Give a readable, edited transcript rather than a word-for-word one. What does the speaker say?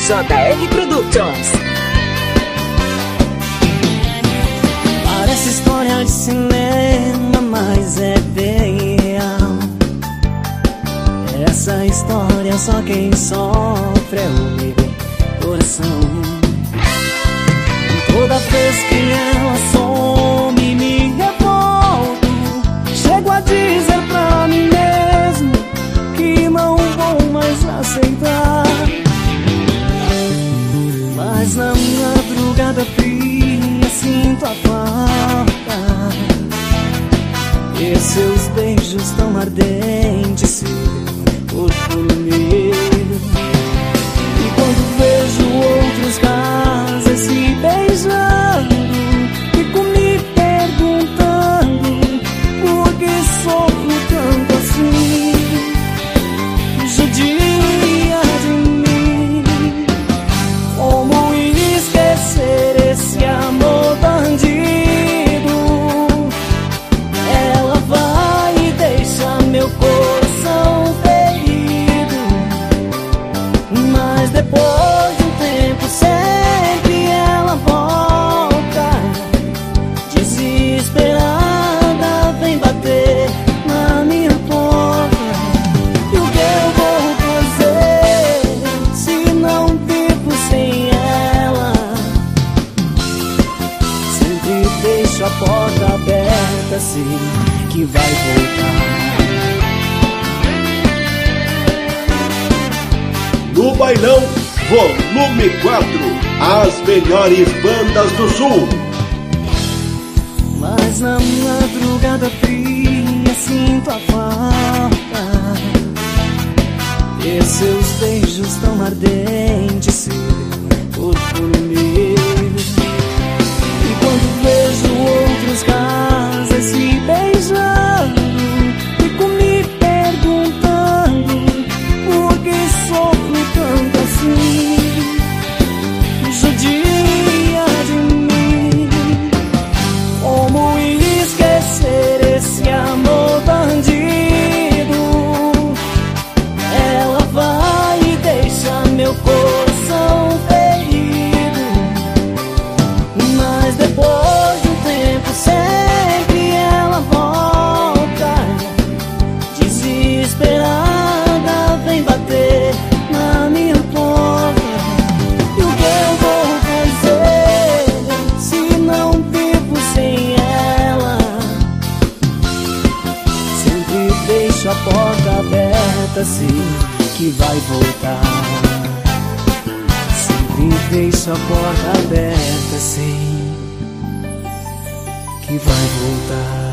JR Productions. Parece história de cinema, mas é bem real. Essa história só quem sofre é o meu coração. Toda vez que ela some, me revolto. Chego a dizer pra mim mesmo que não vou mais aceitar. Mas na madrugada fria sinto a falta e seus beijos tão ardentes, seu corpo no meu. E quando vejo outros casais se beijando, fico me perguntando por que sofro tanto assim. Judia de mim. Como esquecer esse amor bandido? Ela vai e deixa meu coração ferido. Mas depois de um tempo sempre ela volta. Desesperada vem bater na minha porta. E o que eu vou fazer se não vivo sem ela? Sempre deixo a porta aberta, sei que vai voltar. No Bailão, volume 4, as melhores bandas do Sul. Mas na madrugada fria sinto a falta e seus beijos tão ardentes, seu corpo no meu. E quando vejo outros casais se beijando, fico me perguntando por que sofro tanto assim. Judia de mim. Como esquecer esse amor bandido? Ela vai e deixa meu coração ferido. Mas depois de um tempo sempre ela volta. Desesperada vem bater na minha porta. E o que eu vou fazer se não vivo sem ela? Sempre deixo a porta aberta, sei que vai voltar. Sempre deixo a porta aberta, sei que vai voltar.